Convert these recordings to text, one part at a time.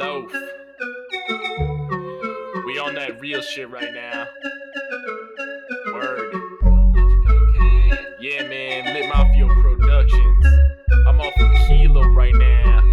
Loaf. We on that real shit right now. Word. Yeah, man, Lit Mafia Productions. I'm off a kilo right now.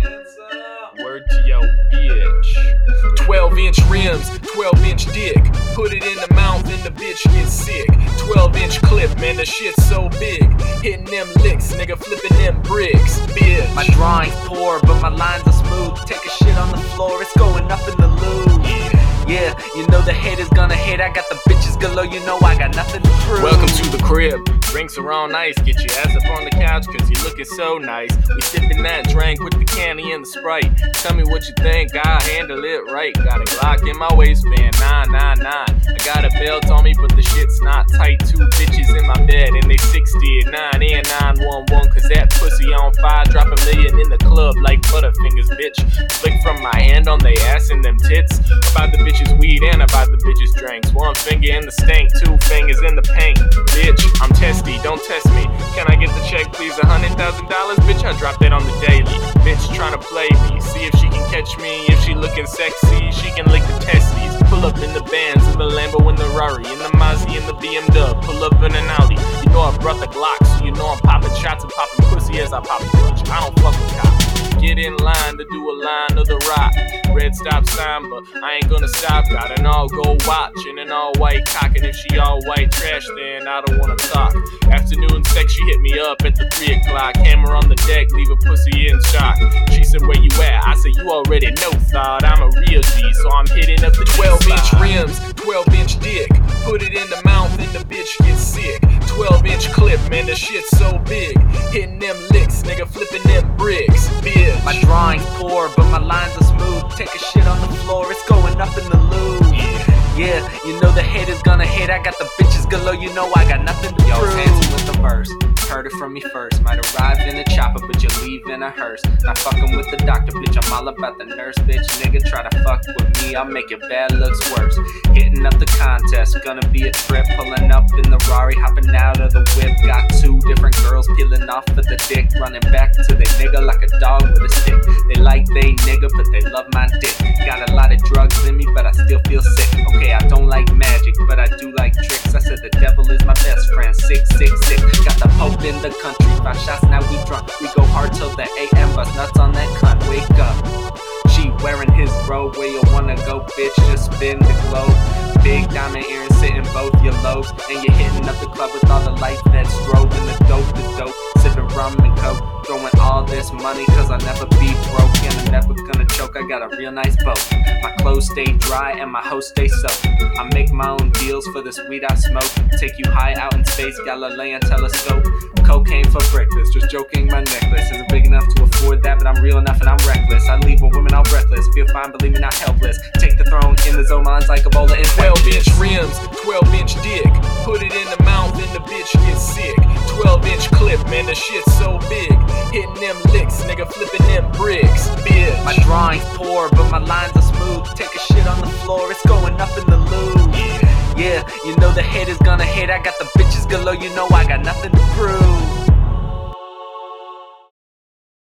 Word to yo bitch. 12-inch rims, 12-inch dick. Put it in the mouth and the bitch gets sick. 12-inch clip, man, the shit's so big. Hitting them licks, nigga, flipping them bricks, bitch. My drawing's poor, but my lines are smooth. Take a shit on the floor, it's going up in the loo. Yeah, you know the hate is gonna hate. I got the bitches galore, you know I got nothing to prove. Welcome to the crib. Drinks are all nice. Get your ass up on the couch, cause you looking so nice. We sipping that drink with the candy and the Sprite. Tell me what you think, I'll handle it right. Got a Glock in my waistband, 999. I got a belt on me, but the shit's not tight. Two bitches in my bed, and they 60 at 9 and 911. Cause that pussy on fire, drop $1 million in the club like Butterfingers, bitch. Flick from my hand on they ass and them tits. About the bitches weed and about the bitches drinks. One finger in the stink, two fingers in the paint. Bitch, I'm testy, don't test me. Can I get the check please? $100,000, bitch, I drop that on the daily. Bitch tryna play me, see if she can catch me. If she looking sexy, she can lick the testes. Pull up in the Benz, in the Lambo, in the Rari, in the Mazda, in the BMW. Pull up in an Audi. You know I brought the Glock, so you know I'm popping shots and popping pussy as I pop a clutch. I don't fuck with cops. Get in line to do a line of the rock. Red stop sign, but I ain't gonna stop. Got an all gold watch and an all white cock. And if she all white trash, then I don't wanna talk. Afternoon sex, she hit me up at the 3 o'clock. Hammer on the deck, leave a pussy in shock. She said, where you at? I said, you already know, thought I'm a real G, so I'm hitting up the 12-inch rims, 12-inch dick. Put it in the mouth and the bitch gets sick. 12-inch clip, man, the shit's so big. Hitting them licks, nigga, flipping them bricks, bitch. My drawing's poor, but my lines are smooth. Take a shit on the floor, it's going up in the loo. Yeah, you know the hate is gonna hate. I got the bitches galore, you know I got nothing to prove. Handsome with the verse, heard it from me first. Might arrive in a chopper, but you leave in a hearse. Not fucking with the doctor, bitch, I'm all about the nurse, bitch. Nigga, try to fuck with me, I'll make your bad looks worse. Hitting up the contest, gonna be a trip. Pulling up in the Rari, hopping out of the whip. Got 2 different girls peeling off of the dick. Running back to they nigga like a dog with a stick. They like they nigga, but they love my dick. Got a lot of drugs in me, but I still feel sick. Okay, I don't like magic, but I do like tricks. I said the devil is my best friend, 666. Got the Pope in the country, 5 shots, now we drunk. We go hard till the AM, bust nuts on that cunt, wake up. She wearing his robe, where you wanna go, bitch, just spin the globe. Big diamond earrings sitting both your lobes. And you're hitting up the club with all the lights that strobe. And the dope, sipping rum and coke. Throwing all this money cause I'll never be broke. And I'm never gonna choke, I got a real nice boat. My clothes stay dry and my hoes stay soaked. I make my own deals for this weed I smoke. Take you high out in space, Galilean telescope. Cocaine for breakfast, just joking, my necklace isn't big enough to afford that, but I'm real enough and I'm reckless. I leave a woman all breathless, feel fine, believe me, not helpless. Take the throne in the zone, mine's like Ebola in 12-inch rims, 12-inch dick. Put it in the mouth and the bitch gets sick. 12-inch clip, man, the shit's so big. Hitting them licks, nigga, flipping them bricks, bitch. My drawing's poor, but my lines are smooth. Take a shit on the floor, it's going up in the loo. Yeah, you know the hate is gonna hate. I got the bitches galore, you know I got nothing to prove.